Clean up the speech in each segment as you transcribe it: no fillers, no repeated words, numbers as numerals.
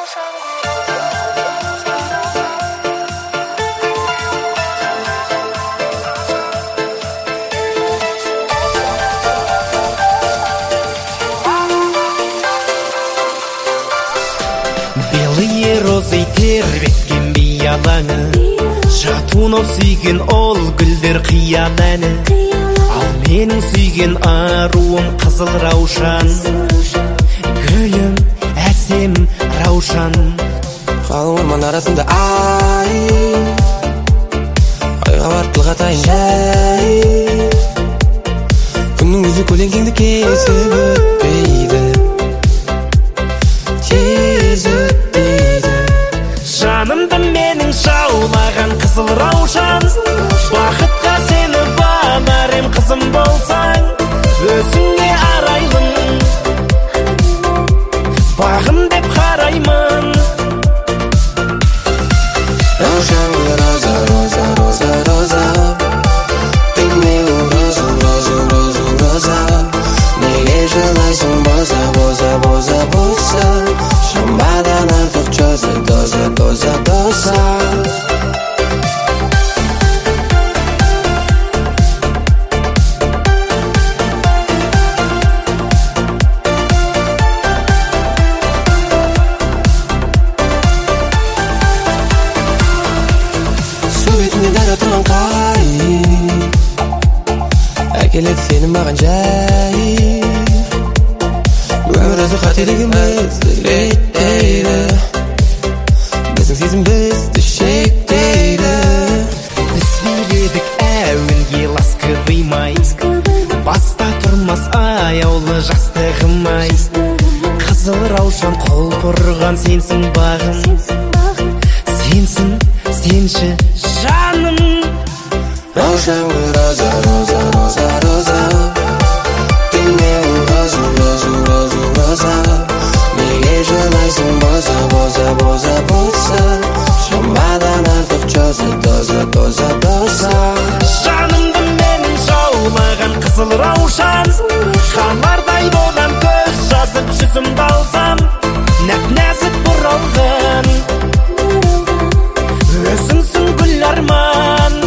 Белые розы тербеткен биялаңы, жатуын сүйген ол гүлдер қияләні. Ал менің сүйген аруым қызыл раушан, гүлім әсем раушан. Қалың орман арасында айға бар тылғатайын жай, күннің өзі көлеңкеңді кесіп өтпейді, тез өтпейді. Жанымды менің жаулаған қызыл раушан, бақытқа сені бағарым қызым болсаң, өзіңе арайлым, бағым деп қараймын. Раушан роза, роза, роза, роза, ты милый роза, роза, роза, роза. Неге жылайсың боза, боза, боза, боза, шамадан артық чоза, доза, доза, доза. Тұрған қай әкеледі сені маған жай, өмір өзі қателігімізді реттейді, біздің сезім бізді шектейді. Біз биледік әуенге ласковый май, баста тұрмас аяулы жастығым-ай. Қызыл раушан қол бұрған сенсің бағым, сенсің, сенші жаным. Раушан роза, роза, роза, роза, ты милый роза, роза, роза, роза. Неге жылайсың боза, боза, боза, боза, шамадан артық чоза, доза, доза, доза. Жанымды менің жаулаған қызыл раушан, хабардай болам көз жазып жүзімді алсам, нәп-нәзік бұралған, өзіңсің гүл арман.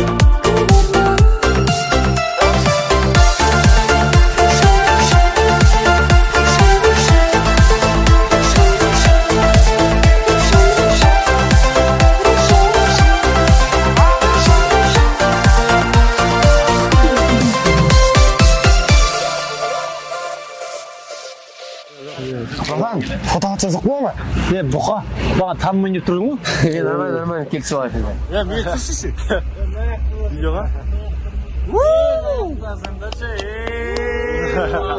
Фото атсақ бола ма? Бұқа, баған танымайын деп тұрдың ғой? Нормально, нормально, келісіп алайық. Мен түсісі. Видеоға?